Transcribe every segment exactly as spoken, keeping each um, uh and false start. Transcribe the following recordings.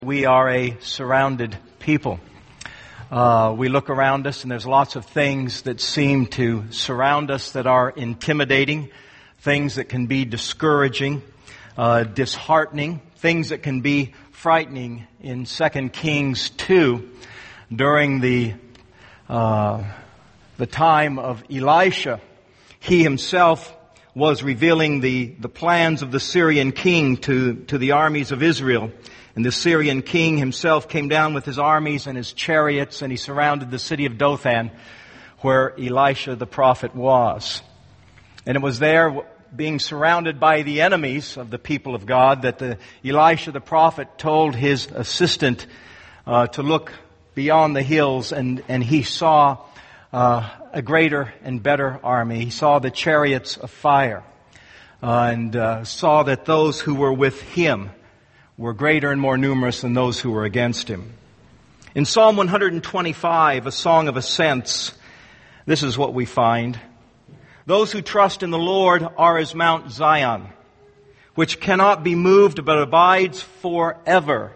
We are a surrounded people. Uh, we look around us and there's lots of things that seem to surround us that are intimidating, things that can be discouraging, uh, disheartening, things that can be frightening. In Second Kings two, during the uh, the time of Elisha, he himself was revealing the, the plans of the Syrian king to, to the armies of Israel. And the Syrian king himself came down with his armies and his chariots, and he surrounded the city of Dothan, where Elisha the prophet was. And it was there, being surrounded by the enemies of the people of God, that the Elisha the prophet told his assistant uh, to look beyond the hills, and, and he saw uh, a greater and better army. He saw the chariots of fire, uh, and uh, saw that those who were with him were greater and more numerous than those who were against him. In Psalm one twenty-five, a song of ascents, this is what we find. Those who trust in the Lord are as Mount Zion, which cannot be moved but abides forever.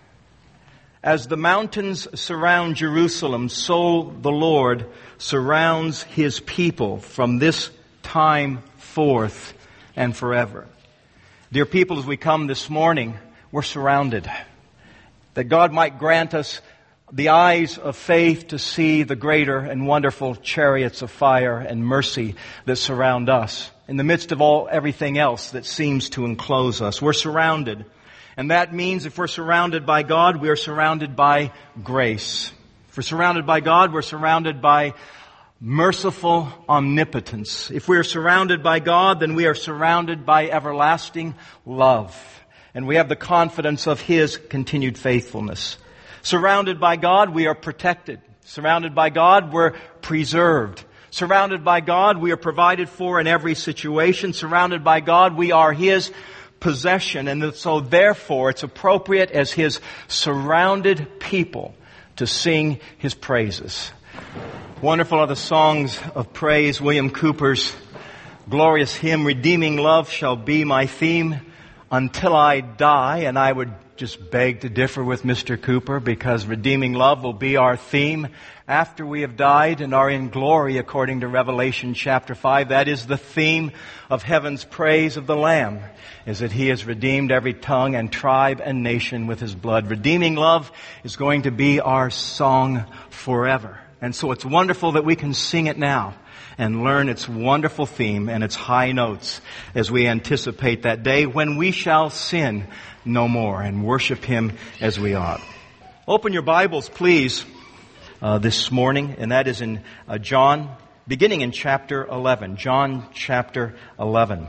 As the mountains surround Jerusalem, so the Lord surrounds His people from this time forth and forever. Dear people, as we come this morning, we're surrounded. That God might grant us the eyes of faith to see the greater and wonderful chariots of fire and mercy that surround us. In the midst of all everything else that seems to enclose us, we're surrounded. And that means if we're surrounded by God, we're surrounded by grace. If we're surrounded by God, we're surrounded by merciful omnipotence. If we're surrounded by God, then we are surrounded by everlasting love. And we have the confidence of His continued faithfulness. Surrounded by God, we are protected. Surrounded by God, we're preserved. Surrounded by God, we are provided for in every situation. Surrounded by God, we are His possession. And so therefore, it's appropriate as His surrounded people to sing His praises. Wonderful are the songs of praise. William Cooper's glorious hymn, Redeeming Love Shall Be My Theme Until I Die. And I would just beg to differ with Mister Cooper, because redeeming love will be our theme after we have died and are in glory, according to Revelation chapter five. That is the theme of heaven's praise of the Lamb, is that He has redeemed every tongue and tribe and nation with His blood. Redeeming love is going to be our song forever. And so it's wonderful that we can sing it now and learn its wonderful theme and its high notes as we anticipate that day when we shall sin no more and worship Him as we ought. Open your Bibles, please, uh, this morning, and that is in uh, John, beginning in chapter eleven. John chapter eleven.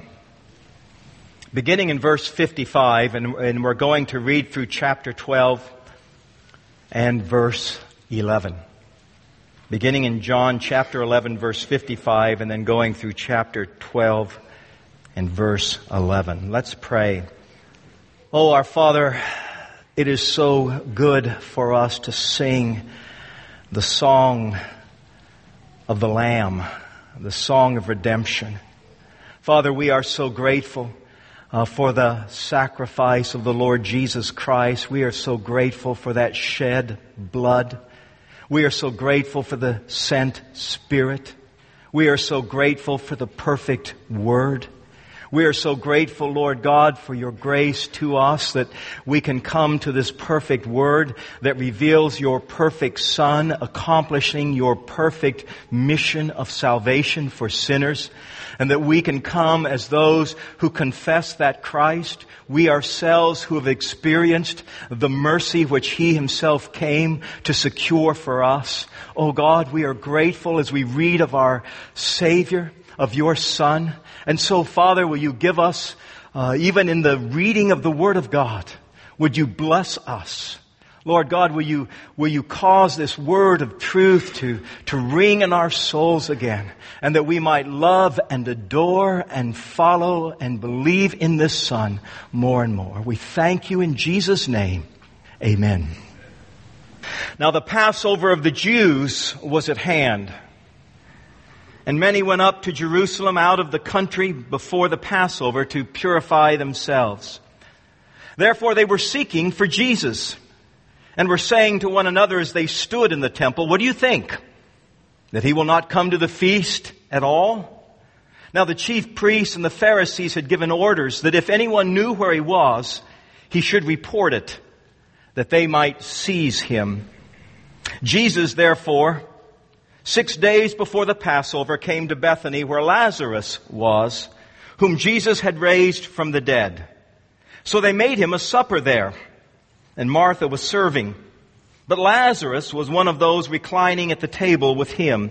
Beginning in verse fifty-five, and, and we're going to read through chapter twelve and verse eleven. Beginning in John chapter eleven, verse fifty-five, and then going through chapter twelve and verse eleven. Let's pray. Oh, our Father, it is so good for us to sing the song of the Lamb, the song of redemption. Father, we are so grateful uh, for the sacrifice of the Lord Jesus Christ. We are so grateful for that shed blood. We are so grateful for the sent Spirit. We are so grateful for the perfect Word. We are so grateful, Lord God, for your grace to us that we can come to this perfect Word that reveals your perfect Son accomplishing your perfect mission of salvation for sinners, and that we can come as those who confess that Christ, we ourselves who have experienced the mercy which He Himself came to secure for us. Oh God, we are grateful as we read of our Savior, of your Son. And so, Father, will you give us, uh, even in the reading of the Word of God, would you bless us? Lord God, will you, will you cause this word of truth to, to ring in our souls again, and that we might love and adore and follow and believe in this Son more and more. We thank you in Jesus' name. Amen. Now the Passover of the Jews was at hand. And many went up to Jerusalem out of the country before the Passover to purify themselves. Therefore they were seeking for Jesus, and were saying to one another as they stood in the temple, "What do you think? That he will not come to the feast at all?" Now the chief priests and the Pharisees had given orders that if anyone knew where he was, he should report it, that they might seize him. Jesus, therefore, six days before the Passover, came to Bethany where Lazarus was, whom Jesus had raised from the dead. So they made him a supper there, and Martha was serving. But Lazarus was one of those reclining at the table with him.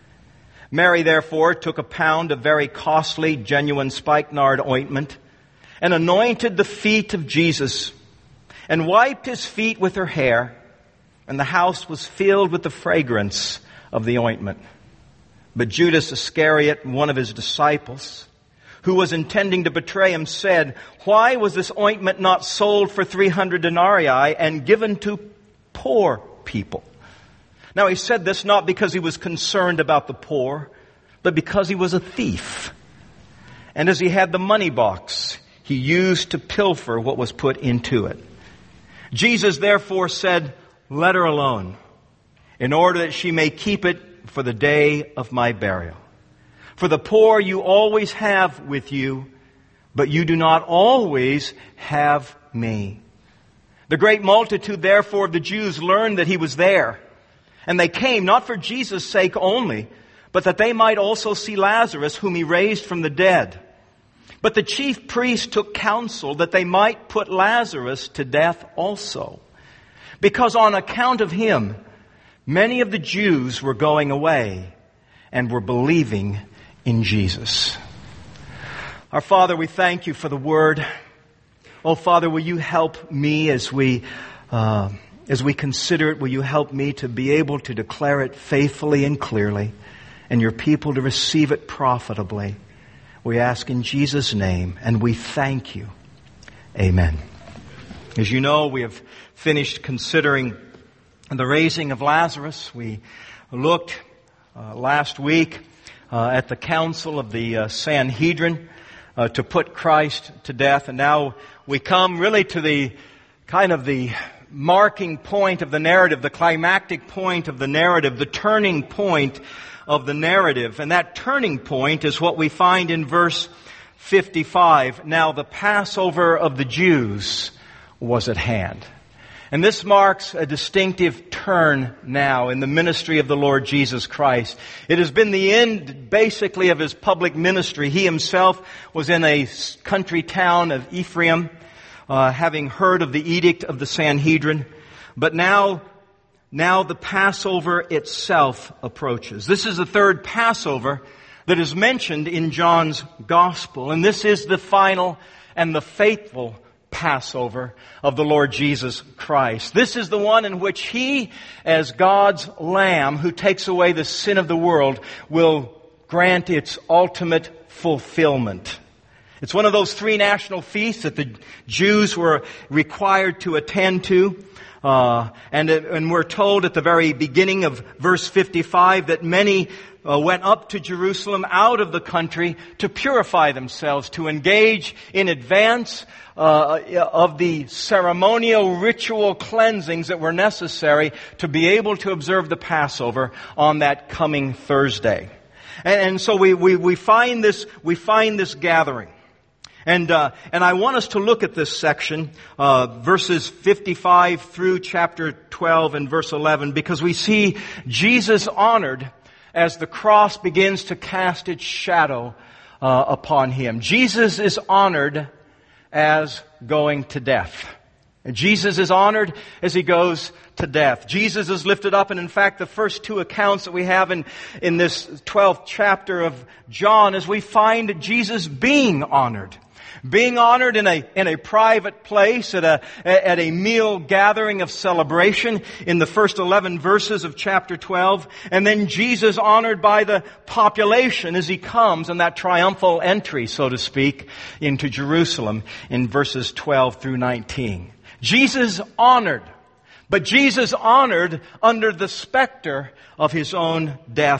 Mary, therefore, took a pound of very costly, genuine spikenard ointment and anointed the feet of Jesus and wiped his feet with her hair, and the house was filled with the fragrance of the ointment. But Judas Iscariot, one of his disciples, who was intending to betray him, said, "Why was this ointment not sold for three hundred denarii and given to poor people?" Now he said this not because he was concerned about the poor, but because he was a thief. And as he had the money box, he used to pilfer what was put into it. Jesus therefore said, "Let her alone, in order that she may keep it for the day of my burial. For the poor you always have with you, but you do not always have me." The great multitude, therefore, of the Jews learned that he was there. And they came not for Jesus' sake only, but that they might also see Lazarus, whom he raised from the dead. But the chief priests took counsel that they might put Lazarus to death also, because on account of him, many of the Jews were going away and were believing in Jesus. Our Father, we thank you for the Word. Oh, Father, will you help me as we uh, as we consider it? Will you help me to be able to declare it faithfully and clearly, and your people to receive it profitably? We ask in Jesus' name, and we thank you. Amen. As you know, we have finished considering the raising of Lazarus. We looked uh, last week uh, at the council of the uh, Sanhedrin uh, to put Christ to death, and now we come really to the kind of the marking point of the narrative, the climactic point of the narrative, the turning point of the narrative. And that turning point is what we find in verse fifty-five. Now the Passover of the Jews was at hand. And this marks a distinctive turn now in the ministry of the Lord Jesus Christ. It has been the end, basically, of his public ministry. He himself was in a country town of Ephraim, uh, having heard of the edict of the Sanhedrin. But now, now the Passover itself approaches. This is the third Passover that is mentioned in John's Gospel. And this is the final and the faithful Passover of the Lord Jesus Christ. This is the one in which He, as God's Lamb who takes away the sin of the world, will grant its ultimate fulfillment. It's one of those three national feasts that the Jews were required to attend to. Uh, and, and we're told at the very beginning of verse fifty-five that many uh, went up to Jerusalem out of the country to purify themselves, to engage in advance uh, of the ceremonial ritual cleansings that were necessary to be able to observe the Passover on that coming Thursday. And, and so we, we, we find this, we find this gathering. And uh, and I want us to look at this section, uh, verses fifty-five through chapter twelve and verse eleven, because we see Jesus honored as the cross begins to cast its shadow uh, upon Him. Jesus is honored as going to death. And Jesus is honored as He goes to death. Jesus is lifted up, and in fact, the first two accounts that we have in, in this twelfth chapter of John is we find Jesus being honored. Being honored in a, in a private place, at a, at a meal gathering of celebration in the first eleven verses of chapter twelve. And then Jesus honored by the population as He comes in that triumphal entry, so to speak, into Jerusalem in verses twelve through nineteen. Jesus honored, but Jesus honored under the specter of His own death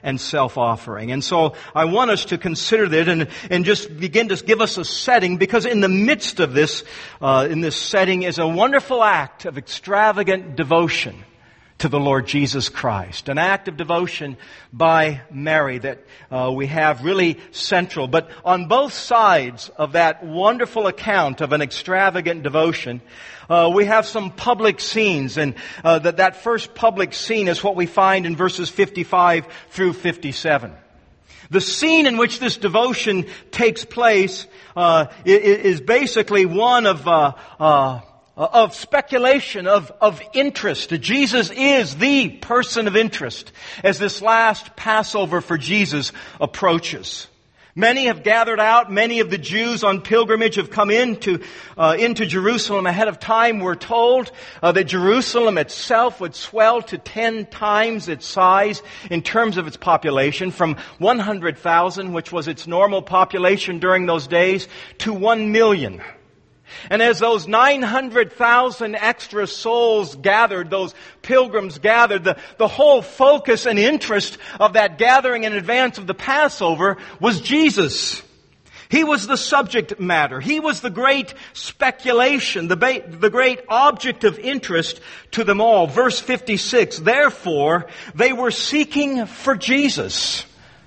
and self-offering. And so I want us to consider that and, and just begin to give us a setting, because in the midst of this, uh, in this setting is a wonderful act of extravagant devotion to the Lord Jesus Christ. An act of devotion by Mary that uh, we have really central. But on both sides of that wonderful account of an extravagant devotion, uh, we have some public scenes. And uh, that, that first public scene is what we find in verses fifty-five through fifty-seven. The scene in which this devotion takes place uh, is basically one of uh, uh, of speculation, of, of interest. Jesus is the person of interest as this last Passover for Jesus approaches. Many have gathered out. Many of the Jews on pilgrimage have come into uh, into Jerusalem ahead of time. We're told uh, that Jerusalem itself would swell to ten times its size in terms of its population, from one hundred thousand, which was its normal population during those days, to one million. And as those nine hundred thousand extra souls gathered, those pilgrims gathered, the, the whole focus and interest of that gathering in advance of the Passover was Jesus. He was the subject matter. He was the great speculation, the, ba- the great object of interest to them all. Verse fifty-six, therefore, they were seeking for Jesus.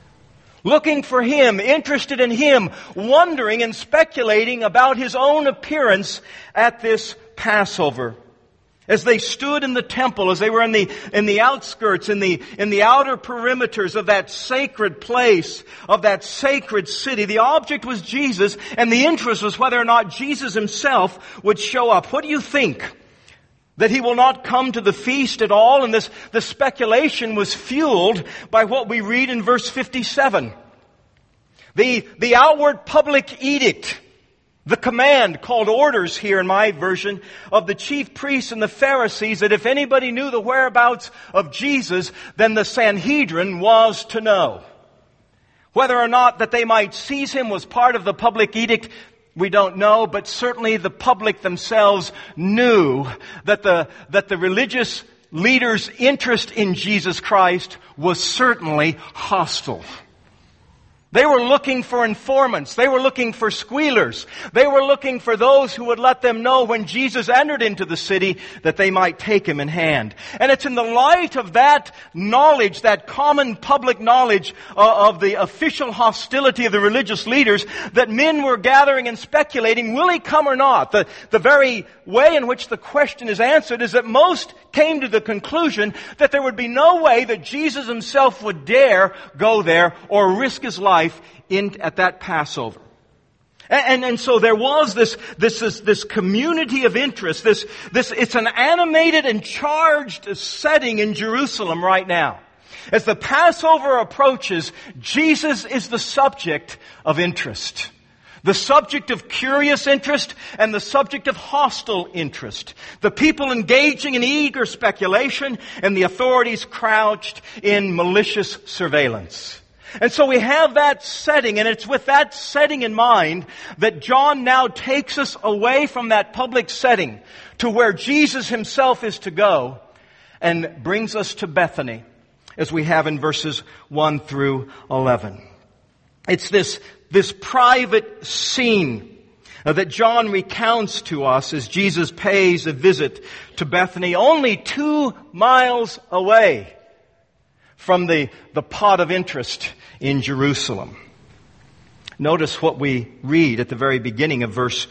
Looking for Him, interested in Him, wondering and speculating about His own appearance at this Passover. As they stood in the temple, as they were in the, in the outskirts, in the, in the outer perimeters of that sacred place, of that sacred city, the object was Jesus, and the interest was whether or not Jesus Himself would show up. What do you think? That He will not come to the feast at all? And this, the speculation was fueled by what we read in verse fifty-seven. The, the outward public edict, the command, called orders here in my version, of the chief priests and the Pharisees, that if anybody knew the whereabouts of Jesus, then the Sanhedrin was to know. Whether or not that they might seize Him was part of the public edict, we don't know, but certainly the public themselves knew that the, that the religious leaders' interest in Jesus Christ was certainly hostile. They were looking for informants. They were looking for squealers. They were looking for those who would let them know when Jesus entered into the city that they might take Him in hand. And it's in the light of that knowledge, that common public knowledge uh, of the official hostility of the religious leaders, that men were gathering and speculating, will He come or not? The, the very way in which the question is answered is that most came to the conclusion that there would be no way that Jesus Himself would dare go there or risk His life in at that Passover. And, and, and so there was this, this, this, this community of interest, this, this, it's an animated and charged setting in Jerusalem right now. As the Passover approaches, Jesus is the subject of interest. The subject of curious interest and the subject of hostile interest. The people engaging in eager speculation and the authorities crouched in malicious surveillance. And so we have that setting, and it's with that setting in mind that John now takes us away from that public setting to where Jesus Himself is to go and brings us to Bethany, as we have in verses one through eleven. It's this, this private scene that John recounts to us as Jesus pays a visit to Bethany, only two miles away from the, the pot of interest in Jerusalem. Notice what we read at the very beginning of verse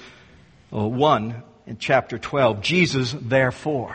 one in chapter twelve. Jesus, therefore.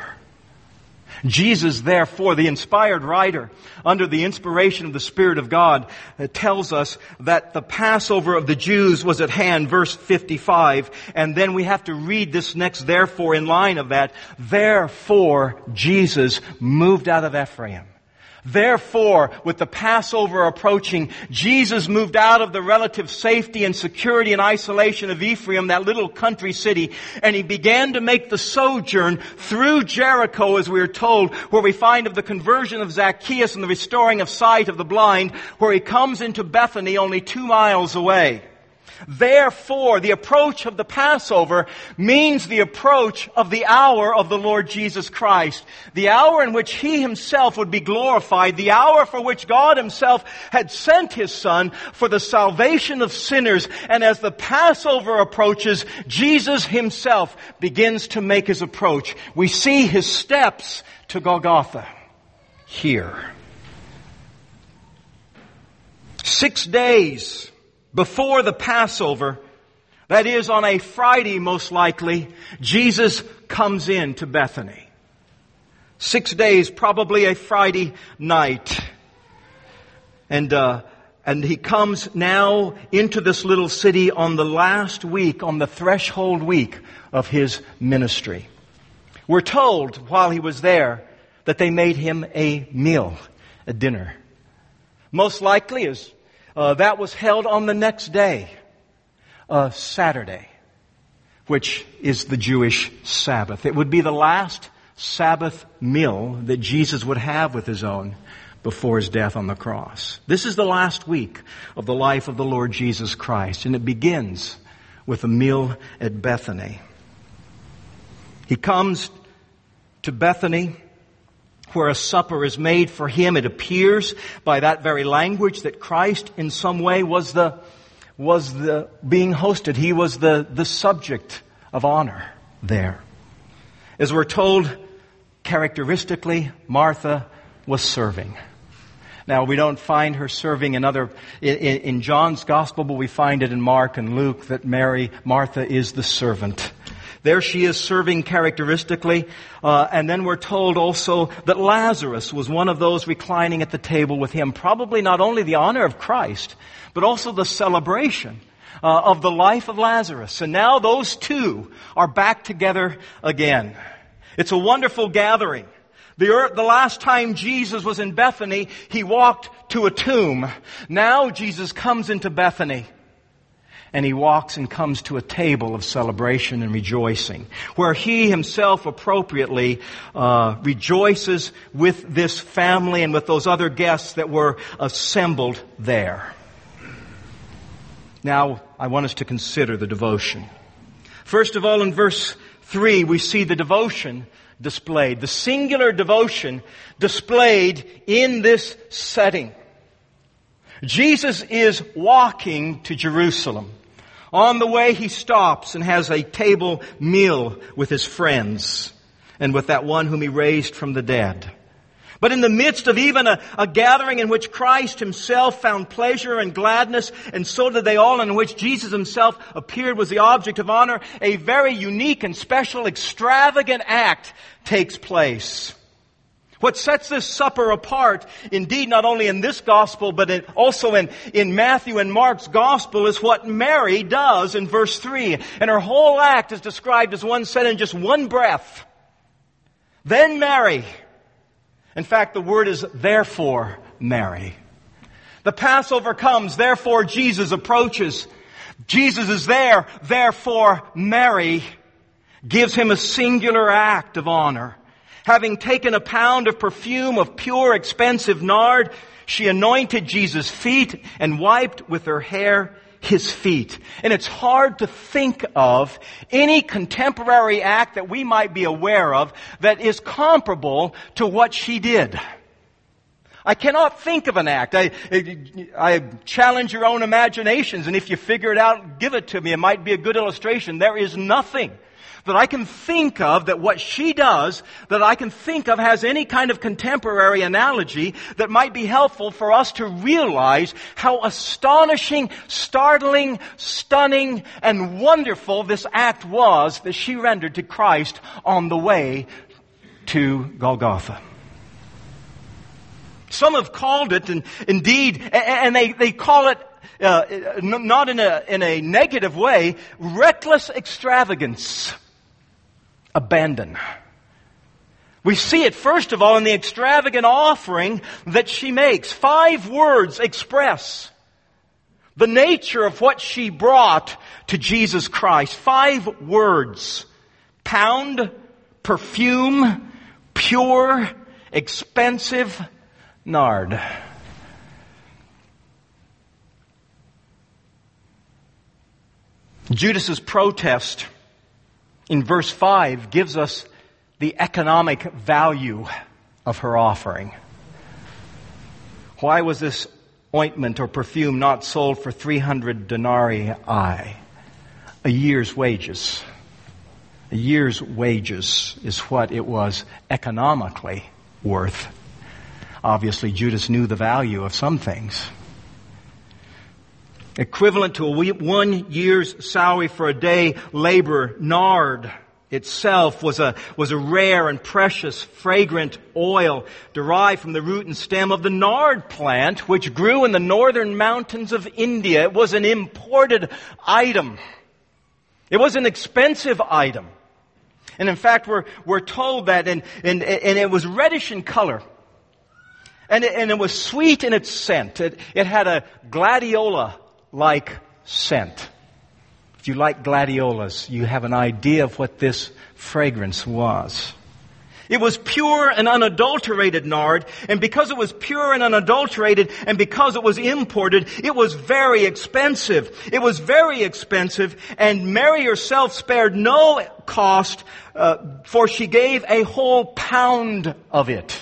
Jesus, therefore, the inspired writer, under the inspiration of the Spirit of God, tells us that the Passover of the Jews was at hand, verse fifty-five, and then we have to read this next therefore in line of that. Therefore, Jesus moved out of Ephraim. Therefore, with the Passover approaching, Jesus moved out of the relative safety and security and isolation of Ephraim, that little country city, and He began to make the sojourn through Jericho, as we are told, where we find of the conversion of Zacchaeus and the restoring of sight of the blind, where He comes into Bethany only two miles away. Therefore, the approach of the Passover means the approach of the hour of the Lord Jesus Christ. The hour in which He Himself would be glorified. The hour for which God Himself had sent His Son for the salvation of sinners. And as the Passover approaches, Jesus Himself begins to make His approach. We see His steps to Golgotha here. Six days before the Passover, that is on a Friday most likely, Jesus comes in to Bethany. Six days, probably a Friday night. And, uh, and He comes now into this little city on the last week, on the threshold week of His ministry. We're told while He was there that they made Him a meal, a dinner. Most likely as Uh, that was held on the next day, uh, Saturday, which is the Jewish Sabbath. It would be the last Sabbath meal that Jesus would have with His own before His death on the cross. This is the last week of the life of the Lord Jesus Christ, and it begins with a meal at Bethany. He comes to Bethany, where a supper is made for Him. It appears by that very language that Christ in some way was the, was the being hosted. He was the, the subject of honor there. As we're told, characteristically, Martha was serving. Now, we don't find her serving in other, in, in John's Gospel, but we find it in Mark and Luke that Mary, Martha is the servant. There she is serving characteristically. Uh, and then we're told also that Lazarus was one of those reclining at the table with Him. Probably not only the honor of Christ, but also the celebration uh, of the life of Lazarus. And now those two are back together again. It's a wonderful gathering. The, earth, the last time Jesus was in Bethany, He walked to a tomb. Now Jesus comes into Bethany. And He walks and comes to a table of celebration and rejoicing, where He Himself appropriately uh, rejoices with this family and with those other guests that were assembled there. Now, I want us to consider the devotion. First of all, in verse three, we see the devotion displayed, the singular devotion displayed in this setting. Jesus is walking to Jerusalem. On the way, He stops and has a table meal with His friends and with that one whom He raised from the dead. But in the midst of even a, a gathering in which Christ Himself found pleasure and gladness, and so did they all, and in which Jesus Himself appeared was the object of honor, a very unique and special, extravagant act takes place. What sets this supper apart, indeed not only in this gospel, but in, also in, in Matthew and Mark's gospel, is what Mary does in verse three. And her whole act is described as one said in just one breath. Then Mary. In fact, the word is therefore Mary. The Passover comes, therefore Jesus approaches. Jesus is there, therefore Mary gives Him a singular act of honor. Having taken a pound of perfume of pure, expensive nard, she anointed Jesus' feet and wiped with her hair His feet. And it's hard to think of any contemporary act that we might be aware of that is comparable to what she did. I cannot think of an act. I, I challenge your own imaginations, and if you figure it out, give it to me. It might be a good illustration. There is nothing that I can think of that what she does, that I can think of has any kind of contemporary analogy that might be helpful for us to realize how astonishing, startling, stunning, and wonderful this act was that she rendered to Christ on the way to Golgotha. Some have called it, and indeed, and they, they call it uh, not in a, in a negative way, reckless extravagance. Abandon. We see it, first of all, in the extravagant offering that she makes. Five words express the nature of what she brought to Jesus Christ. Five words. Pound, perfume, pure, expensive, nard. Judas's protest in verse five gives us the economic value of her offering. Why was this ointment or perfume not sold for three hundred denarii, a year's wages? A year's wages is what it was economically worth. Obviously, Judas knew the value of some things. Equivalent to a one year's salary for a day labor, nard itself was a, was a rare and precious fragrant oil derived from the root and stem of the nard plant, which grew in the northern mountains of India. It was an imported item. It was an expensive item. And in fact, we're, we're told that, and, and, and it was reddish in color. And it, and it was sweet in its scent. It, it had a gladiola-like scent. If you like gladiolas, you have an idea of what this fragrance was. It was pure and unadulterated nard, and because it was pure and unadulterated, and because it was imported, it was very expensive. It was very expensive, and Mary herself spared no cost, uh, for she gave a whole pound of it.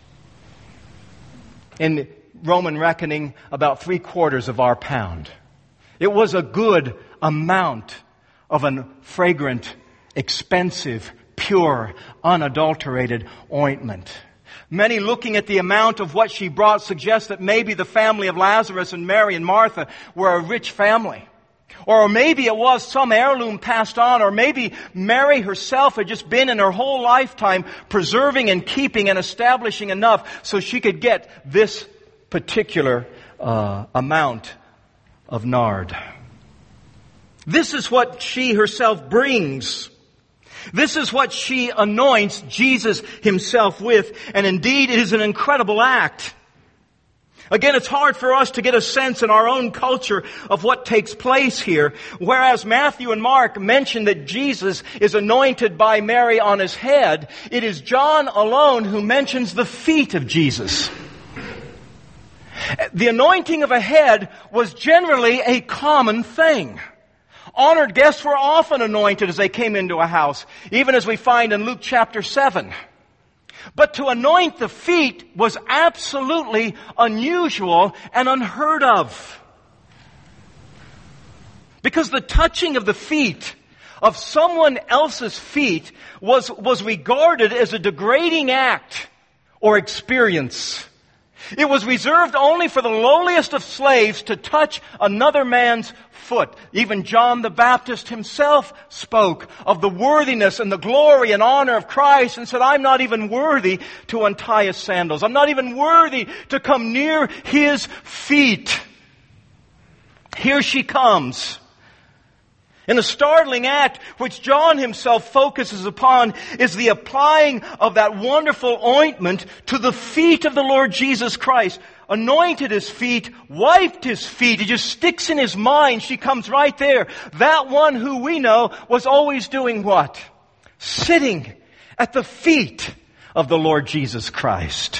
In Roman reckoning, about three quarters of our pound. It was a good amount of a fragrant, expensive, pure, unadulterated ointment. Many looking at the amount of what she brought suggest that maybe the family of Lazarus and Mary and Martha were a rich family. Or maybe it was some heirloom passed on, or maybe Mary herself had just been in her whole lifetime preserving and keeping and establishing enough so she could get this particular uh, amount of nard. This is what she herself brings. This is what she anoints Jesus himself with. And indeed, it is an incredible act. Again, it's hard for us to get a sense in our own culture of what takes place here. Whereas Matthew and Mark mention that Jesus is anointed by Mary on his head, it is John alone who mentions the feet of Jesus. The anointing of a head was generally a common thing. Honored guests were often anointed as they came into a house, even as we find in Luke chapter seven. But to anoint the feet was absolutely unusual and unheard of. Because the touching of the feet of someone else's feet was, was regarded as a degrading act or experience. It was reserved only for the lowliest of slaves to touch another man's foot. Even John the Baptist himself spoke of the worthiness and the glory and honor of Christ and said, I'm not even worthy to untie his sandals. I'm not even worthy to come near his feet. Here she comes. And the startling act which John himself focuses upon is the applying of that wonderful ointment to the feet of the Lord Jesus Christ. Anointed his feet, wiped his feet. It just sticks in his mind. She comes right there. That one who we know was always doing what? Sitting at the feet of the Lord Jesus Christ.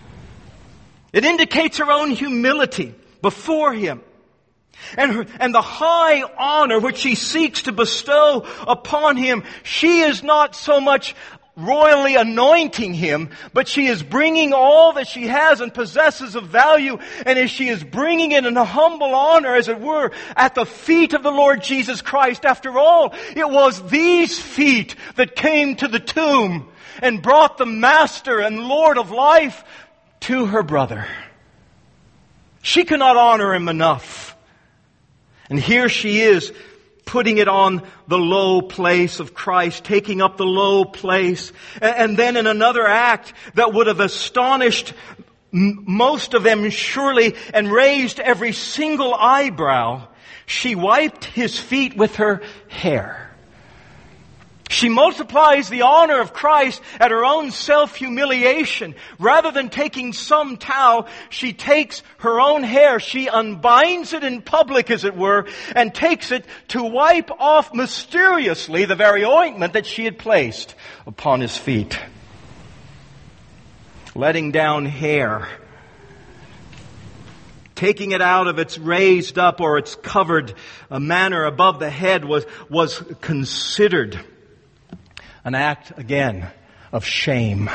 It indicates her own humility before him. And, her, and the high honor which she seeks to bestow upon him, she is not so much royally anointing him, but she is bringing all that she has and possesses of value, and as she is bringing it in a humble honor, as it were, at the feet of the Lord Jesus Christ. After all, it was these feet that came to the tomb and brought the Master and Lord of life to her brother. She cannot honor him enough. And here she is, putting it on the low place of Christ, taking up the low place. And then in another act that would have astonished most of them surely and raised every single eyebrow, she wiped his feet with her hair. She multiplies the honor of Christ at her own self-humiliation. Rather than taking some towel, she takes her own hair. She unbinds it in public, as it were, and takes it to wipe off mysteriously the very ointment that she had placed upon his feet. Letting down hair taking it out of its raised up or its covered uh, manner above the head was, was considered an act, again, of shame.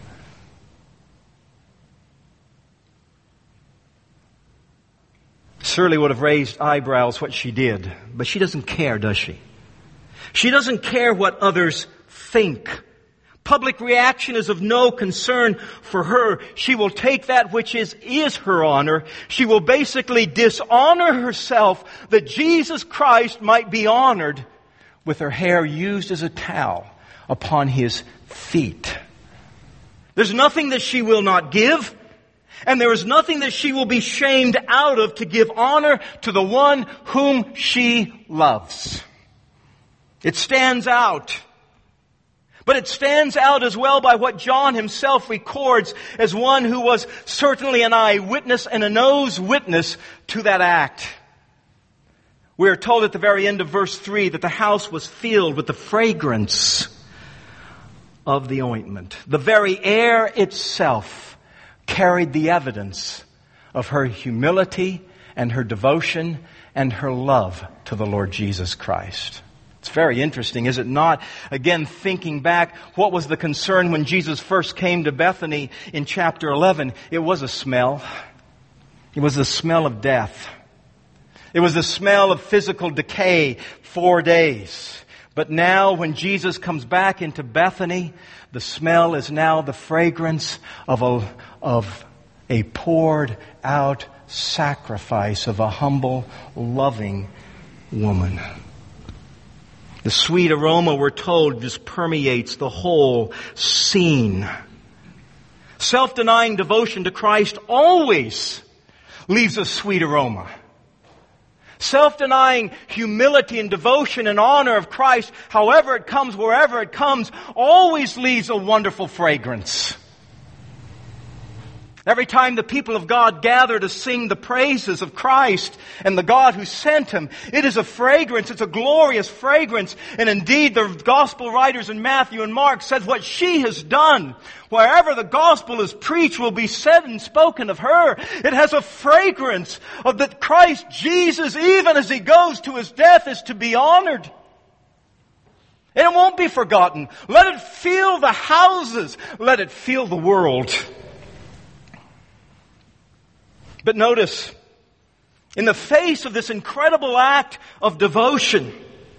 Surely would have raised eyebrows what she did, but she doesn't care, does she? She doesn't care what others think. Public reaction is of no concern for her. She will take that which is, is her honor. She will basically dishonor herself that Jesus Christ might be honored with her hair used as a towel upon His feet. There's nothing that she will not give, and there is nothing that she will be shamed out of to give honor to the one whom she loves. It stands out. But it stands out as well by what John himself records as one who was certainly an eyewitness and a nose witness to that act. We are told at the very end of verse three that the house was filled with the fragrance of the ointment. The very air itself carried the evidence of her humility and her devotion and her love to the Lord Jesus Christ. It's very interesting, is it not? Again, thinking back, what was the concern when Jesus first came to Bethany in chapter eleven? It was a smell. It was the smell of death. It was the smell of physical decay, four days. But now when Jesus comes back into Bethany, the smell is now the fragrance of a, of a poured out sacrifice of a humble, loving woman. The sweet aroma, we're told, just permeates the whole scene. Self-denying devotion to Christ always leaves a sweet aroma. Self-denying humility and devotion and honor of Christ, however it comes, wherever it comes, always leaves a wonderful fragrance. Every time the people of God gather to sing the praises of Christ and the God who sent Him, it is a fragrance, it's a glorious fragrance. And indeed, the gospel writers in Matthew and Mark said what she has done, wherever the gospel is preached, will be said and spoken of her. It has a fragrance of that Christ Jesus, even as He goes to His death, is to be honored. And it won't be forgotten. Let it fill the houses. Let it fill the world. But notice, in the face of this incredible act of devotion,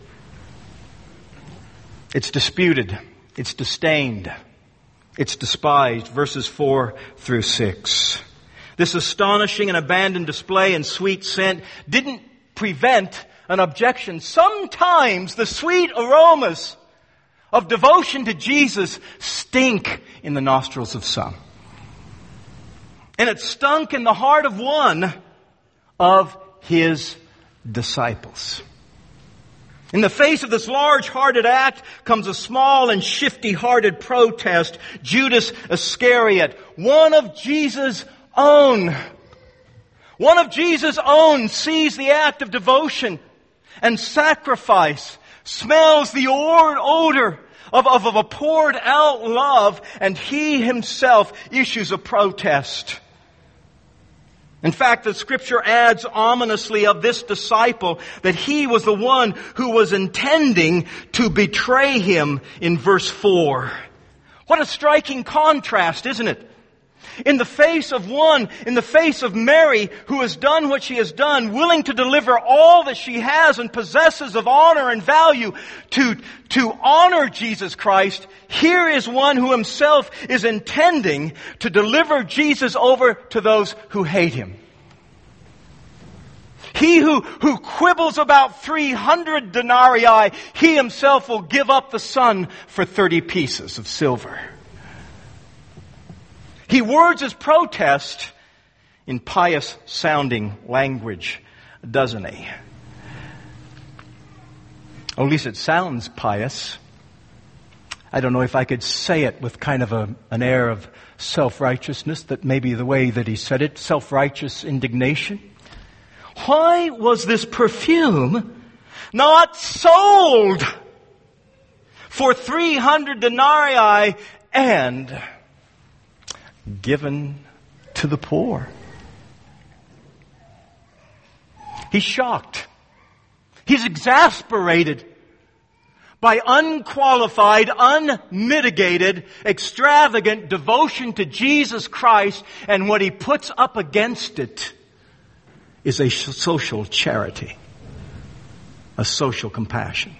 it's disputed, it's disdained, it's despised. Verses four through six. This astonishing and abandoned display in sweet scent didn't prevent an objection. Sometimes the sweet aromas of devotion to Jesus stink in the nostrils of some. And it stunk in the heart of one of His disciples. In the face of this large-hearted act comes a small and shifty-hearted protest. Judas Iscariot, one of Jesus' own, one of Jesus' own, sees the act of devotion and sacrifice, smells the odor of, of, of a poured out love, and he himself issues a protest. In fact, the Scripture adds ominously of this disciple that he was the one who was intending to betray Him in verse four. What a striking contrast, isn't it? In the face of one, in the face of Mary, who has done what she has done, willing to deliver all that she has and possesses of honor and value to, to honor Jesus Christ, here is one who himself is intending to deliver Jesus over to those who hate Him. He who, who quibbles about three hundred denarii, he himself will give up the sun for thirty pieces of silver. He words his protest in pious-sounding language, doesn't he? Or at least it sounds pious. I don't know if I could say it with kind of a, an air of self-righteousness, that may be the way that he said it, self-righteous indignation. Why was this perfume not sold for three hundred denarii and given to the poor? He's shocked. He's exasperated by unqualified, unmitigated, extravagant devotion to Jesus Christ, and what he puts up against it is a social charity, a social compassion.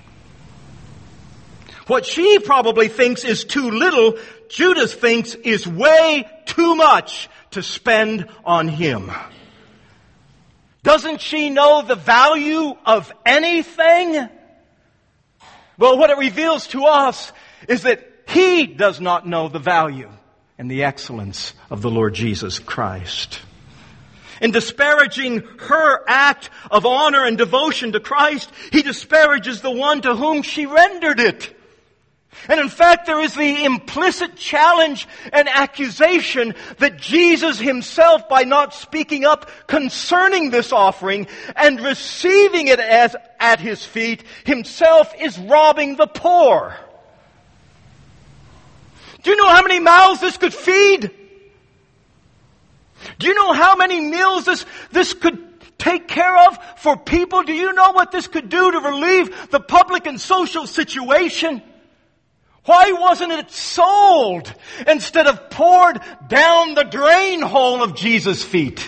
What she probably thinks is too little, Judas thinks is way too much to spend on him. Doesn't she know the value of anything? Well, what it reveals to us is that he does not know the value and the excellence of the Lord Jesus Christ. In disparaging her act of honor and devotion to Christ, he disparages the one to whom she rendered it. And in fact, there is the implicit challenge and accusation that Jesus himself, by not speaking up concerning this offering and receiving it as at his feet, himself is robbing the poor. Do you know how many mouths this could feed? Do you know how many meals this, this could take care of for people? Do you know what this could do to relieve the public and social situation? Why wasn't it sold instead of poured down the drain hole of Jesus' feet?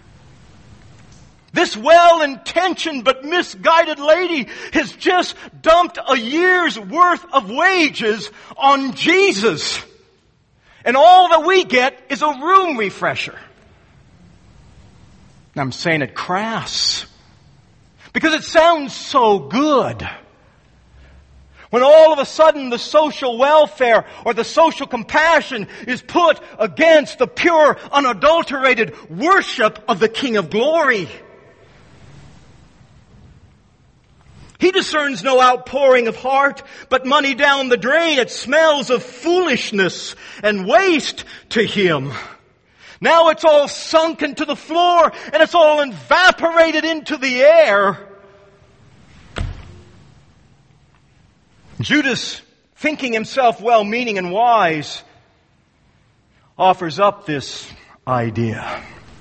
This well-intentioned but misguided lady has just dumped a year's worth of wages on Jesus. And all that we get is a room refresher. And I'm saying it crass because it sounds so good. When all of a sudden the social welfare or the social compassion is put against the pure, unadulterated worship of the King of Glory. He discerns no outpouring of heart, but money down the drain. It smells of foolishness and waste to him. Now it's all sunk into the floor and it's all evaporated into the air. Judas, thinking himself well-meaning and wise, offers up this idea.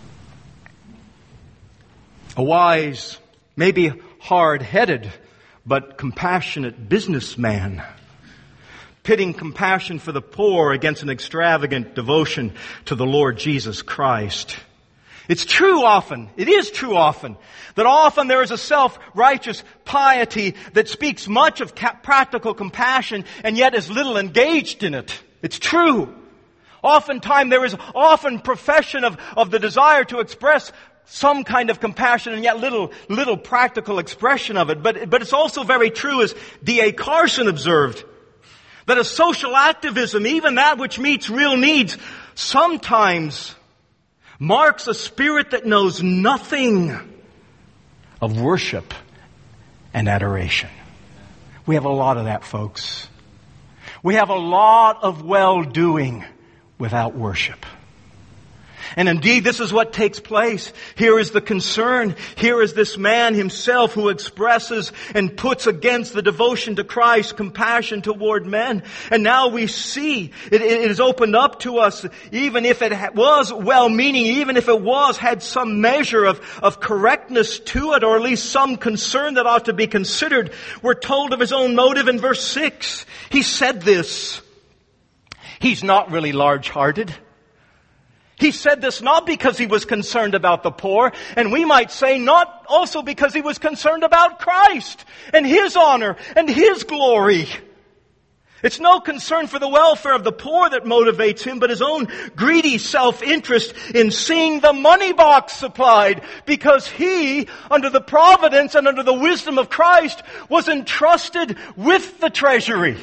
A wise, maybe hard-headed, but compassionate businessman, pitting compassion for the poor against an extravagant devotion to the Lord Jesus Christ. It's true often, it is true often, that often there is a self-righteous piety that speaks much of ca- practical compassion and yet is little engaged in it. It's true. Oftentimes there is often profession of, of the desire to express some kind of compassion and yet little, little practical expression of it. But, but it's also very true, as D A Carson observed, that a social activism, even that which meets real needs, sometimes marks a spirit that knows nothing of worship and adoration. We have a lot of that, folks. We have a lot of well-doing without worship. And indeed, this is what takes place. Here is the concern. Here is this man himself who expresses and puts against the devotion to Christ compassion toward men. And now we see it, it is opened up to us, even if it was well-meaning, even if it was, had some measure of, of correctness to it, or at least some concern that ought to be considered. We're told of his own motive in verse six. He said this. He's not really large-hearted. He said this not because he was concerned about the poor, and we might say not also because he was concerned about Christ and His honor and His glory. It's no concern for the welfare of the poor that motivates him, but his own greedy self-interest in seeing the money box supplied, because he, under the providence and under the wisdom of Christ, was entrusted with the treasury.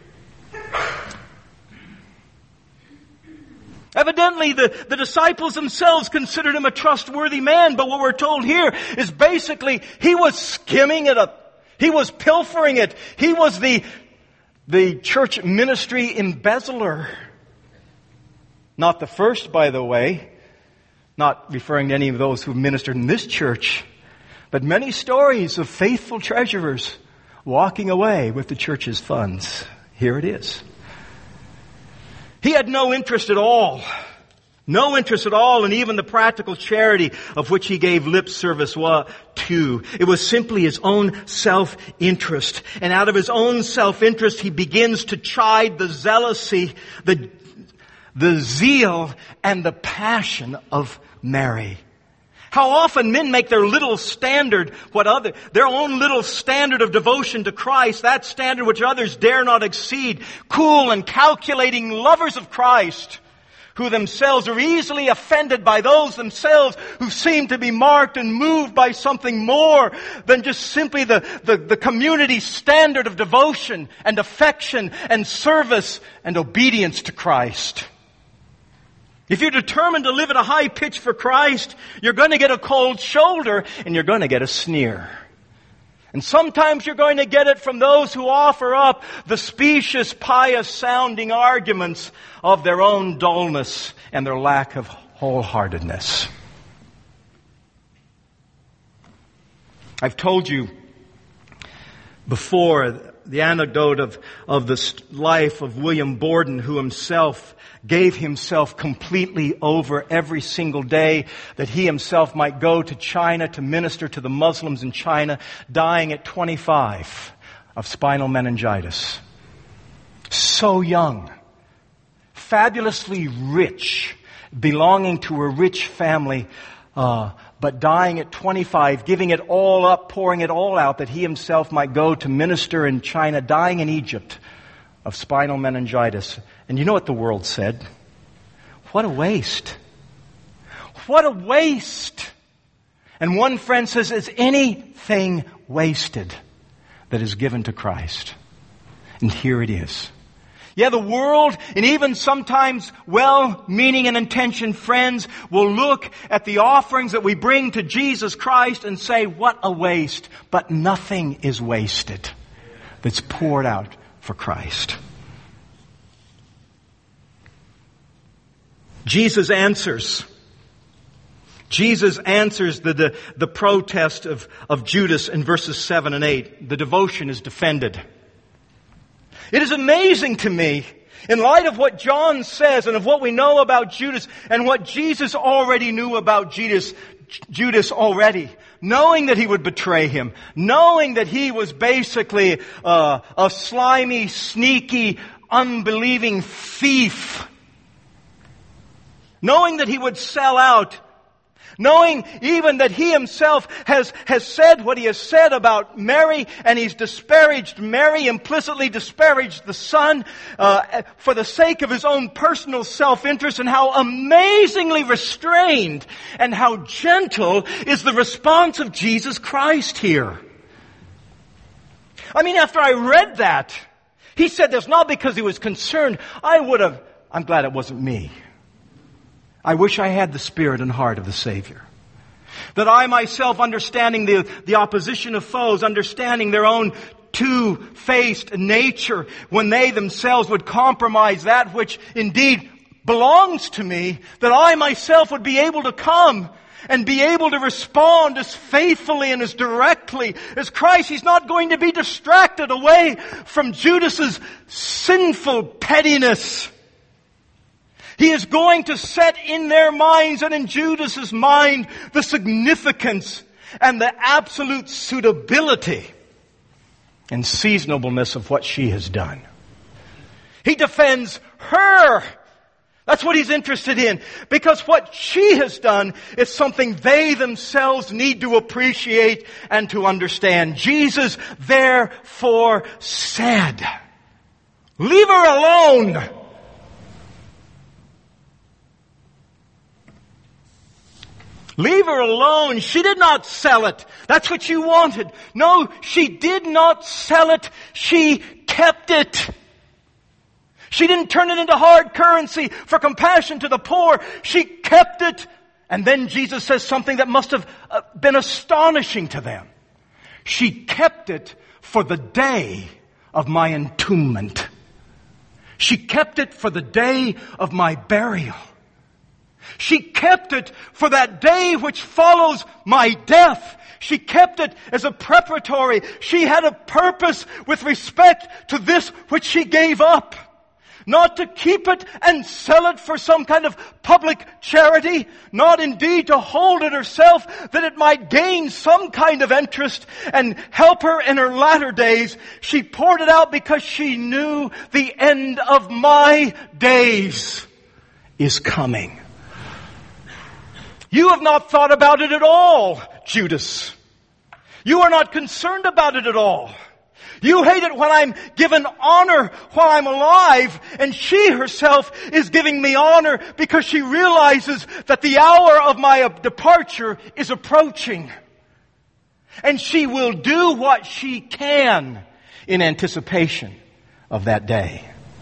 Evidently, the, the disciples themselves considered him a trustworthy man, but what we're told here is basically he was skimming it up. He was pilfering it. He was the, the church ministry embezzler. Not the first, by the way. Not referring to any of those who ministered in this church. But many stories of faithful treasurers walking away with the church's funds. Here it is. He had no interest at all No interest at all in even the practical charity of which he gave lip service to. It was simply his own self-interest. And out of his own self-interest, he begins to chide the zealousy, the, the zeal, and the passion of Mary. How often men make their little standard, what other, their own little standard of devotion to Christ, that standard which others dare not exceed, cool and calculating lovers of Christ, who themselves are easily offended by those themselves who seem to be marked and moved by something more than just simply the, the, the community standard of devotion and affection and service and obedience to Christ. If you're determined to live at a high pitch for Christ, you're going to get a cold shoulder and you're going to get a sneer. And sometimes you're going to get it from those who offer up the specious, pious-sounding arguments of their own dullness and their lack of wholeheartedness. I've told you before the anecdote of, of the life of William Borden, who himself gave himself completely over every single day that he himself might go to China to minister to the Muslims in China, dying at twenty-five of spinal meningitis. So young, fabulously rich, belonging to a rich family, uh, but dying at twenty-five, giving it all up, pouring it all out that he himself might go to minister in China, dying in Egypt of spinal meningitis. And you know what the world said? What a waste. What a waste. And one friend says, is anything wasted that is given to Christ? And here it is. Yeah, the world, and even sometimes well-meaning and intentioned friends, will look at the offerings that we bring to Jesus Christ and say, what a waste. But nothing is wasted that's poured out for Christ. Jesus answers. Jesus answers the, the, the protest of, of Judas in verses seven and eight. The devotion is defended. It is amazing to me, in light of what John says and of what we know about Judas and what Jesus already knew about Judas, Judas already, knowing that he would betray him, knowing that he was basically uh, a slimy, sneaky, unbelieving thief, knowing that he would sell out, knowing even that he himself has, has said what he has said about Mary, and he's disparaged Mary, implicitly disparaged the Son, uh, for the sake of his own personal self-interest, and how amazingly restrained and how gentle is the response of Jesus Christ here. I mean, after I read that, he said this not because he was concerned. I would have, I'm glad it wasn't me. I wish I had the spirit and heart of the Savior. That I myself, understanding the, the opposition of foes, understanding their own two-faced nature, when they themselves would compromise that which indeed belongs to me, that I myself would be able to come and be able to respond as faithfully and as directly as Christ. He's not going to be distracted away from Judas's sinful pettiness. He is going to set in their minds and in Judas's mind the significance and the absolute suitability and seasonableness of what she has done. He defends her. That's what he's interested in. Because what she has done is something they themselves need to appreciate and to understand. Jesus therefore said, "Leave her alone." Leave her alone. She did not sell it. That's what you wanted. No, she did not sell it. She kept it. She didn't turn it into hard currency for compassion to the poor. She kept it. And then Jesus says something that must have been astonishing to them. She kept it for the day of my entombment. She kept it for the day of my burial. She kept it for that day which follows my death. She kept it as a preparatory. She had a purpose with respect to this which she gave up. not to keep it and sell it for some kind of public charity, not indeed to hold it herself that it might gain some kind of interest and help her in her latter days. She poured it out because she knew the end of my days is coming. You have not thought about it at all, Judas. You are not concerned about it at all. You hate it when I'm given honor while I'm alive, and she herself is giving me honor because she realizes that the hour of my departure is approaching. And she will do what she can in anticipation of that day.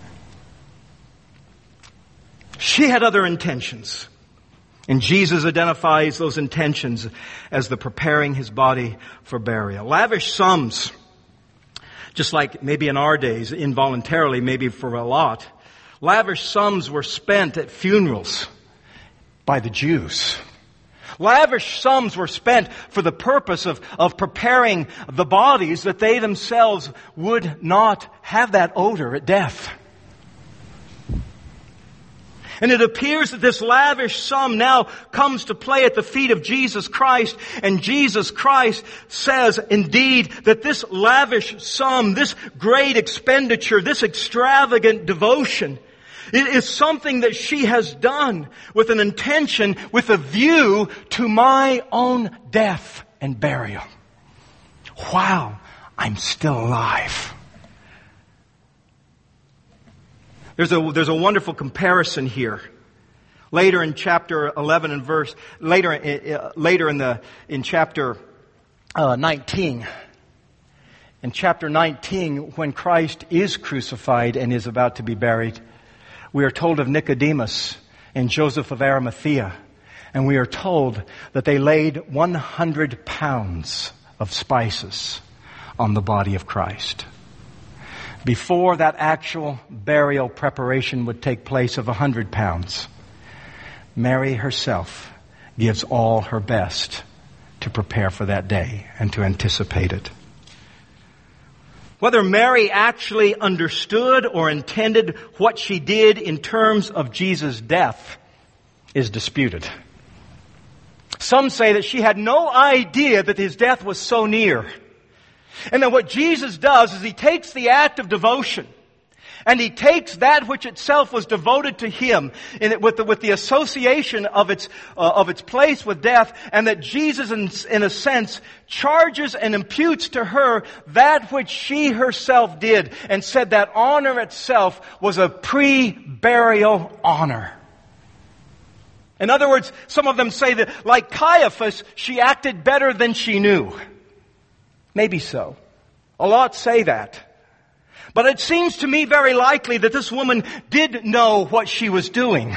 She had other intentions. And Jesus identifies those intentions as the preparing His body for burial. Lavish sums, just like maybe in our days, involuntarily, maybe for a lot, lavish sums were spent at funerals by the Jews. Lavish sums were spent for the purpose of, of preparing the bodies that they themselves would not have that odor at death. And it appears that this lavish sum now comes to play at the feet of Jesus Christ. And Jesus Christ says, indeed, that this lavish sum, this great expenditure, this extravagant devotion, it is something that she has done with an intention, with a view to my own death and burial. While I'm still alive. There's a, there's a wonderful comparison here. Later in chapter eleven and verse, later, uh, later in the, in chapter, uh, nineteen. In chapter nineteen, when Christ is crucified and is about to be buried, we are told of Nicodemus and Joseph of Arimathea. And we are told that they laid one hundred pounds of spices on the body of Christ. Before that actual burial preparation would take place of a hundred pounds, Mary herself gives all her best to prepare for that day and to anticipate it. Whether Mary actually understood or intended what she did in terms of Jesus' death is disputed. Some say that she had no idea that His death was so near. And then what Jesus does is He takes the act of devotion and He takes that which itself was devoted to Him in it, with, the, with the association of its, uh, of its place with death, and that Jesus in, in a sense charges and imputes to her that which she herself did, and said that honor itself was a pre-burial honor. In other words, some of them say that like Caiaphas, she acted better than she knew. Maybe so. A lot say that. But it seems to me very likely that this woman did know what she was doing.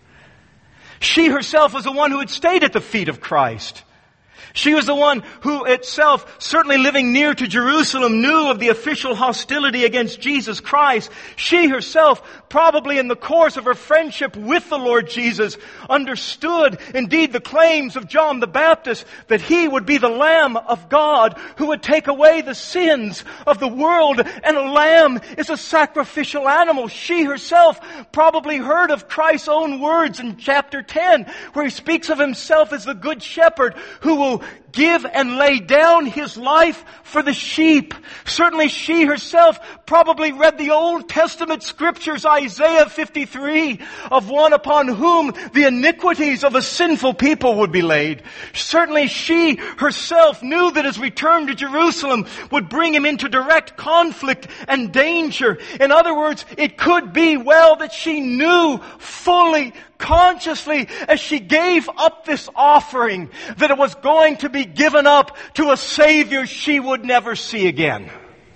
She herself was the one who had stayed at the feet of Christ. She was the one who itself, certainly living near to Jerusalem, knew of the official hostility against Jesus Christ. She herself, probably in the course of her friendship with the Lord Jesus, understood indeed the claims of John the Baptist that He would be the Lamb of God who would take away the sins of the world. And a lamb is a sacrificial animal. She herself probably heard of Christ's own words in chapter ten, where He speaks of Himself as the Good Shepherd who will give and lay down His life for the sheep. Certainly she herself probably read the Old Testament scriptures, Isaiah fifty-three, of one upon whom the iniquities of a sinful people would be laid. Certainly she herself knew that His return to Jerusalem would bring Him into direct conflict and danger. In other words, it could be well that she knew fully, consciously, as she gave up this offering, that it was going to be given up to a Savior she would never see again.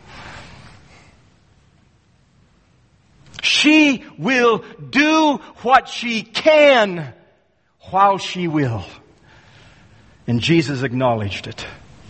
She will do what she can while she will. And Jesus acknowledged it.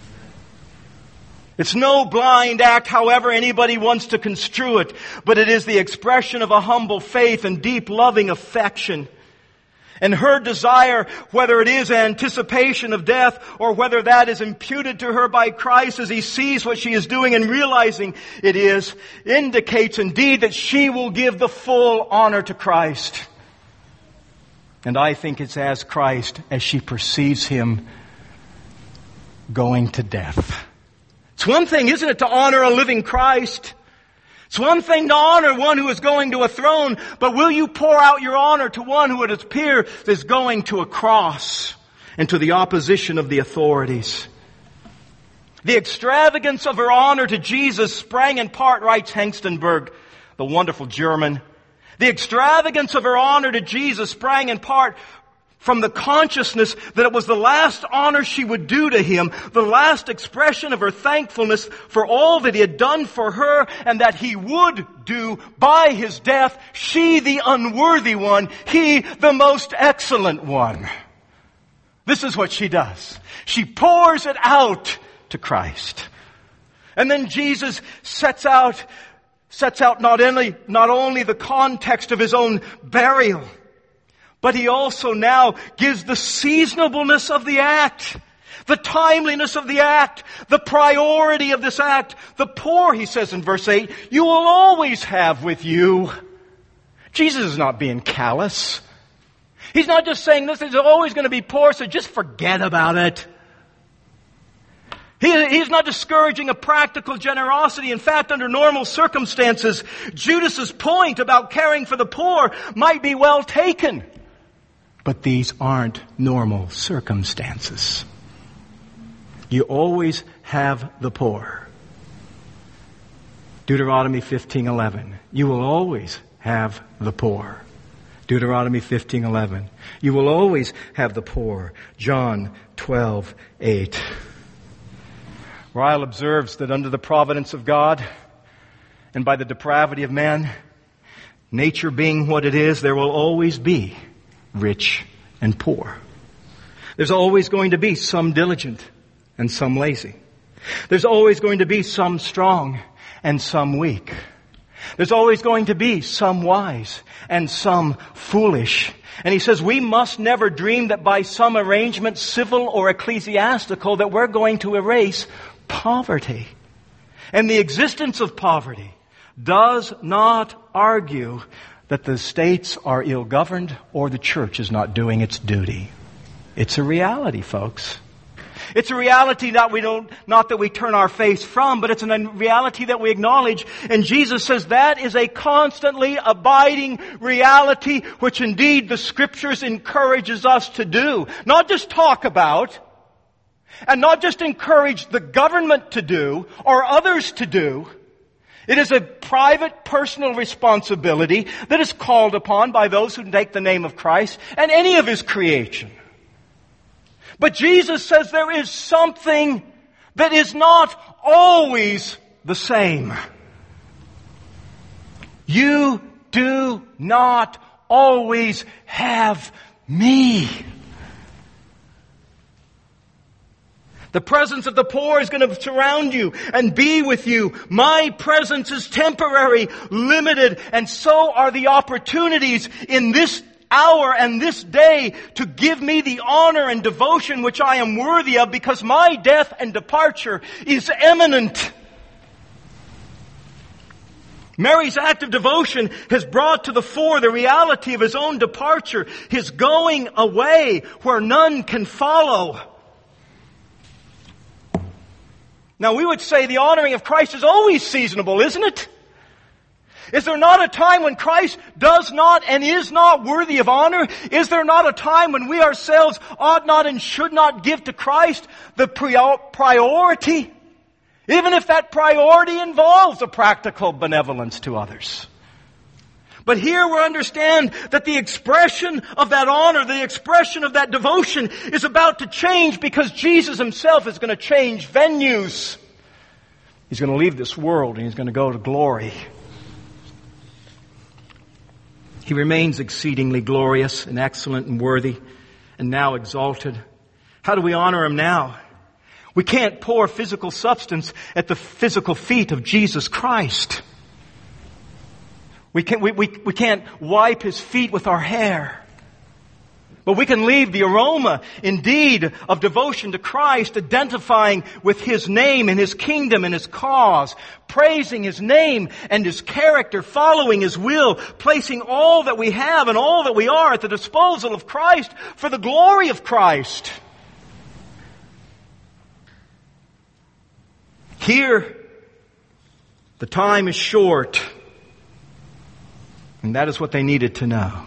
It's no blind act, however anybody wants to construe it, but it is the expression of a humble faith and deep loving affection. And her desire, whether it is anticipation of death or whether that is imputed to her by Christ as He sees what she is doing and realizing it is, indicates indeed that she will give the full honor to Christ. And I think it's as Christ as she perceives Him going to death. It's one thing, isn't it, to honor a living Christ? It's one thing to honor one who is going to a throne, but will you pour out your honor to one who it appears is going to a cross and to the opposition of the authorities? The extravagance of her honor to Jesus sprang in part, writes Hengstenberg, the wonderful German. The extravagance of her honor to Jesus sprang in part from the consciousness that it was the last honor she would do to Him, the last expression of her thankfulness for all that He had done for her and that He would do by His death, she the unworthy one, He the most excellent one. This is what she does. She pours it out to Christ. And then Jesus sets out, sets out not only, not only the context of His own burial, but He also now gives the seasonableness of the act, the timeliness of the act, the priority of this act. The poor, He says in verse eight, you will always have with you. Jesus is not being callous. He's not just saying this is always going to be poor, so just forget about it. He, he's not discouraging a practical generosity. In fact, under normal circumstances, Judas's point about caring for the poor might be well taken. But these aren't normal circumstances. You always have the poor. Deuteronomy fifteen eleven. You will always have the poor. Deuteronomy fifteen eleven. You will always have the poor. John twelve eight. Ryle observes that under the providence of God and by the depravity of man, nature being what it is, there will always be rich and poor. There's always going to be some diligent and some lazy. There's always going to be some strong and some weak. There's always going to be some wise and some foolish. And he says we must never dream that by some arrangement, civil or ecclesiastical, that we're going to erase poverty. And the existence of poverty does not argue that the states are ill-governed or the church is not doing its duty. It's a reality, folks. It's a reality that we don't, not that we turn our face from, but it's a reality that we acknowledge. And Jesus says that is a constantly abiding reality, which indeed the Scriptures encourages us to do. Not just talk about, and not just encourage the government to do, or others to do. It is a private, personal responsibility that is called upon by those who take the name of Christ and any of His creation. But Jesus says there is something that is not always the same. You do not always have me. The presence of the poor is going to surround you and be with you. My presence is temporary, limited, and so are the opportunities in this hour and this day to give me the honor and devotion which I am worthy of, because my death and departure is imminent. Mary's act of devotion has brought to the fore the reality of His own departure, His going away where none can follow. Now we would say the honoring of Christ is always seasonable, isn't it? Is there not a time when Christ does not and is not worthy of honor? Is there not a time when we ourselves ought not and should not give to Christ the priority? Even if that priority involves a practical benevolence to others. But here we understand that the expression of that honor, the expression of that devotion is about to change, because Jesus Himself is going to change venues. He's going to leave this world and He's going to go to glory. He remains exceedingly glorious and excellent and worthy and now exalted. How do we honor Him now? We can't pour physical substance at the physical feet of Jesus Christ. We can't, we, we, we can't wipe His feet with our hair. But we can leave the aroma, indeed, of devotion to Christ, identifying with His name and His kingdom and His cause, praising His name and His character, following His will, placing all that we have and all that we are at the disposal of Christ for the glory of Christ. Here, the time is short, and that is what they needed to know.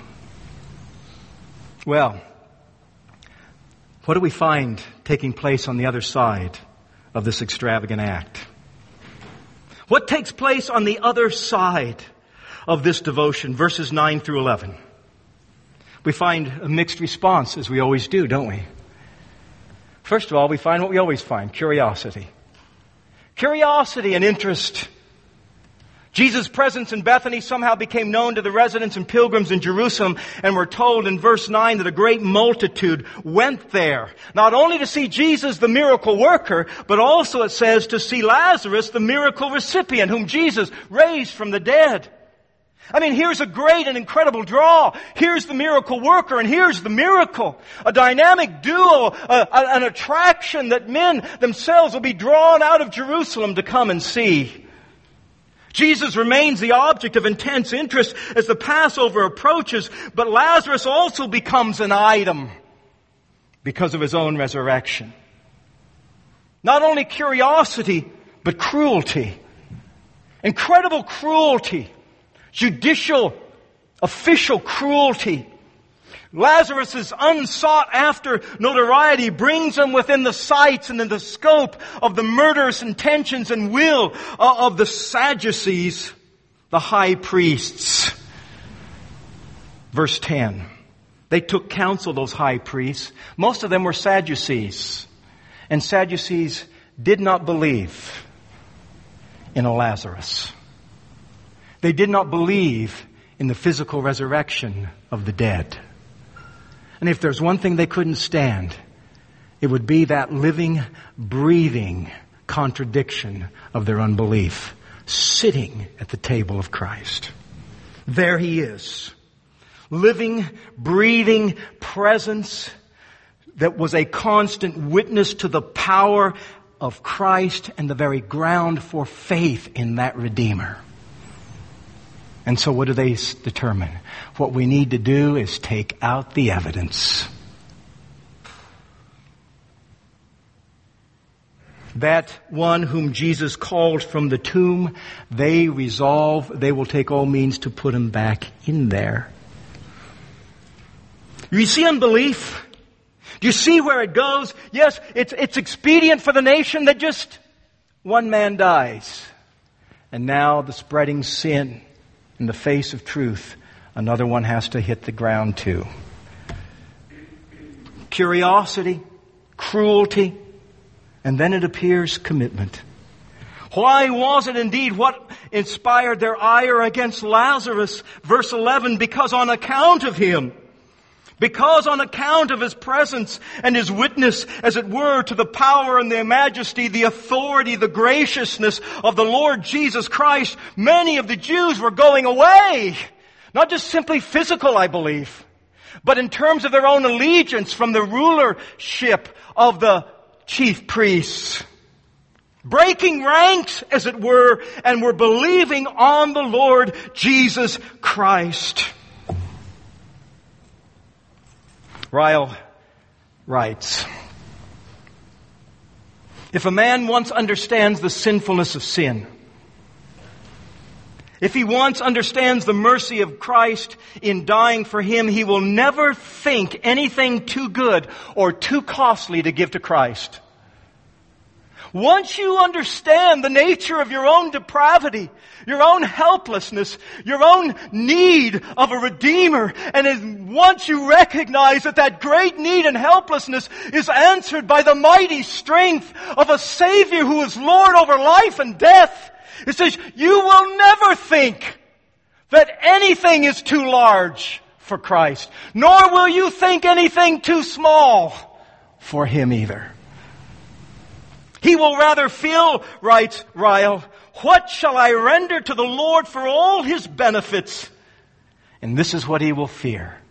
Well, what do we find taking place on the other side of this extravagant act? What takes place on the other side of this devotion? Verses nine through eleven. We find a mixed response, as we always do, don't we? First of all, we find what we always find, curiosity. Curiosity and interest. Jesus' presence in Bethany somehow became known to the residents and pilgrims in Jerusalem, and we're told in verse nine that a great multitude went there, not only to see Jesus, the miracle worker, but also, it says, to see Lazarus, the miracle recipient, whom Jesus raised from the dead. I mean, here's a great and incredible draw. Here's the miracle worker, and here's the miracle. A dynamic duo, a, a, an attraction that men themselves will be drawn out of Jerusalem to come and see. Jesus remains the object of intense interest as the Passover approaches, but Lazarus also becomes an item because of his own resurrection. Not only curiosity, but cruelty. Incredible cruelty. Judicial, official cruelty. Lazarus' unsought after notoriety brings him within the sights and in the scope of the murderous intentions and will of the Sadducees, the high priests. Verse ten. They took counsel, those high priests. Most of them were Sadducees. And Sadducees did not believe in a Lazarus. They did not believe in the physical resurrection of the dead. And if there's one thing they couldn't stand, it would be that living, breathing contradiction of their unbelief, sitting at the table of Christ. There He is. Living, breathing presence that was a constant witness to the power of Christ and the very ground for faith in that Redeemer. And so what do they determine? What we need to do is take out the evidence. That one whom Jesus called from the tomb, they resolve they will take all means to put him back in there. You see unbelief? Do you see where it goes? Yes, it's, it's expedient for the nation that just one man dies. And now the spreading sin in the face of truth, another one has to hit the ground too. Curiosity, cruelty, and then it appears commitment. Why was it indeed what inspired their ire against Lazarus? Verse eleven, because on account of him, because on account of his presence and his witness, as it were, to the power and the majesty, the authority, the graciousness of the Lord Jesus Christ, many of the Jews were going away. Not just simply physical, I believe, but in terms of their own allegiance from the rulership of the chief priests. Breaking ranks, as it were, and were believing on the Lord Jesus Christ. Ryle writes, if a man once understands the sinfulness of sin, if he once understands the mercy of Christ in dying for him, he will never think anything too good or too costly to give to Christ. Once you understand the nature of your own depravity, your own helplessness, your own need of a Redeemer, and once you recognize that that great need and helplessness is answered by the mighty strength of a Savior who is Lord over life and death, it says, you will never think that anything is too large for Christ, nor will you think anything too small for Him either. He will rather feel, writes Ryle, what shall I render to the Lord for all His benefits? And this is what he will fear.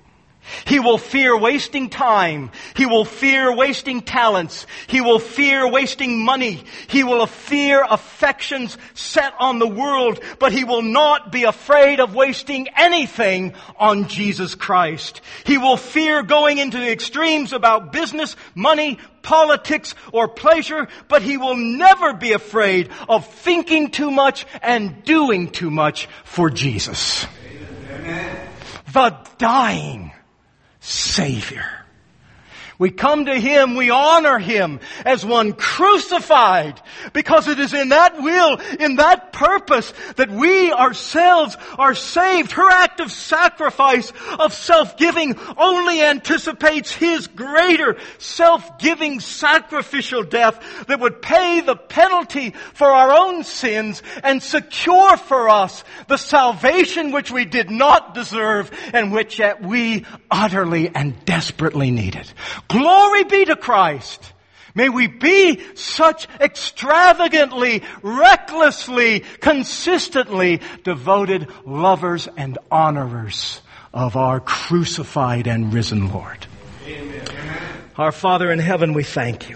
He will fear wasting time. He will fear wasting talents. He will fear wasting money. He will fear affections set on the world, but he will not be afraid of wasting anything on Jesus Christ. He will fear going into the extremes about business, money, politics, or pleasure, but he will never be afraid of thinking too much and doing too much for Jesus. Amen. The dying Savior. We come to Him, we honor Him as one crucified, because it is in that will, in that purpose, that we ourselves are saved. Her act of sacrifice, of self-giving, only anticipates His greater self-giving sacrificial death that would pay the penalty for our own sins and secure for us the salvation which we did not deserve and which yet we utterly and desperately needed. Glory be to Christ. May we be such extravagantly, recklessly, consistently devoted lovers and honorers of our crucified and risen Lord. Amen. Our Father in heaven, we thank You.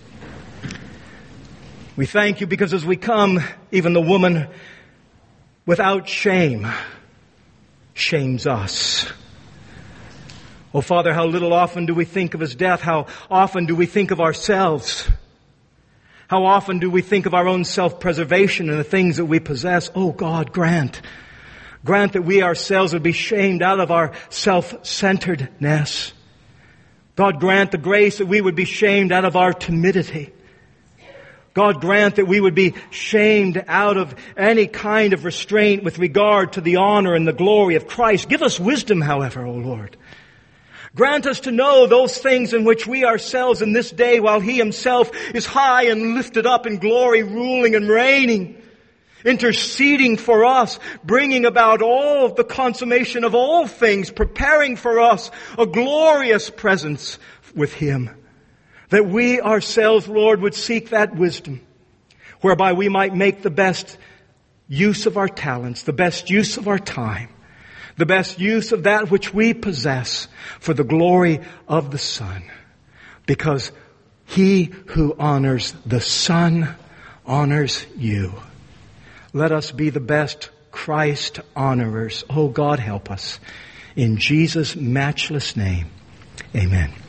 We thank You because as we come, even the woman without shame shames us. Oh, Father, how little often do we think of His death? How often do we think of ourselves? How often do we think of our own self-preservation and the things that we possess? Oh, God, grant. Grant that we ourselves would be shamed out of our self-centeredness. God, grant the grace that we would be shamed out of our timidity. God, grant that we would be shamed out of any kind of restraint with regard to the honor and the glory of Christ. Give us wisdom, however, O Lord. Grant us to know those things in which we ourselves in this day, while He Himself is high and lifted up in glory, ruling and reigning, interceding for us, bringing about all the consummation of all things, preparing for us a glorious presence with Him. That we ourselves, Lord, would seek that wisdom, whereby we might make the best use of our talents, the best use of our time, the best use of that which we possess for the glory of the Son. Because He who honors the Son honors You. Let us be the best Christ honorers. Oh God, help us. In Jesus' matchless name, amen.